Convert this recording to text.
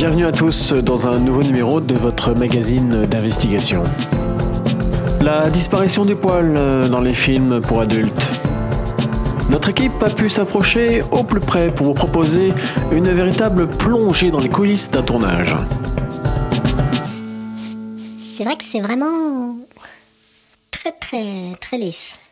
Bienvenue à tous dans un nouveau numéro de votre magazine d'investigation. La disparition du poil dans les films pour adultes. Notre équipe a pu s'approcher au plus près pour vous proposer une véritable plongée dans les coulisses d'un tournage. C'est vrai que c'est vraiment très lisse.